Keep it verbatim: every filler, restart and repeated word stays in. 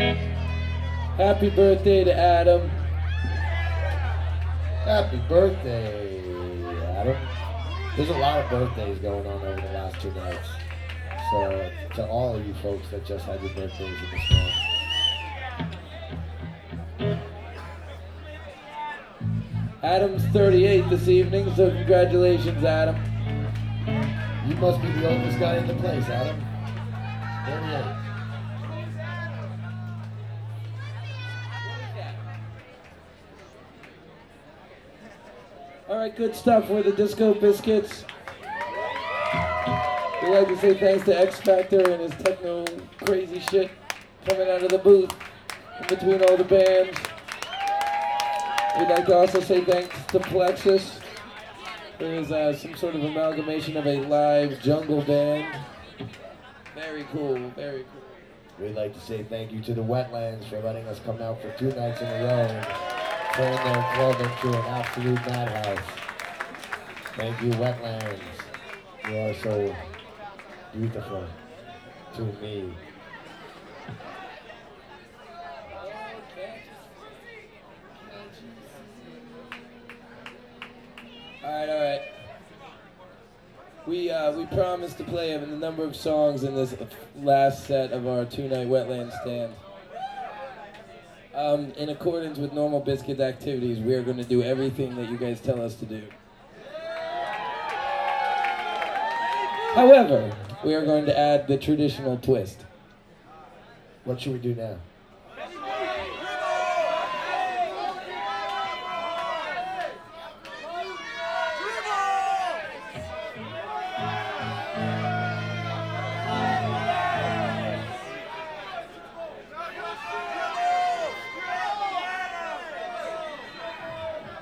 Happy birthday to Adam. Happy birthday, Adam. There's a lot of birthdays going on over the last two nights. So, to all of you folks that just had your birthdays in this month. Adam's thirty-eight this evening, so congratulations, Adam. You must be the oldest guy in the place, Adam. thirty-eight. All right, good stuff. We're the Disco Biscuits. We'd like to say thanks to X Factor and his techno crazy shit coming out of the booth in between all the bands. We'd like to also say thanks to Plexus. There is uh, some sort of amalgamation of a live jungle band. Very cool, very cool. We'd like to say thank you to the Wetlands for letting us come out for two nights in a row and turn their club into an absolute madhouse. Thank you, Wetlands. You are so beautiful to me. All right, all right. We uh, we promised to play a number of songs in this last set of our two-night Wetland stand. Um, in accordance with normal Biscuit activities, we are going to do everything that you guys tell us to do. However, we are going to add the traditional twist. What should we do now?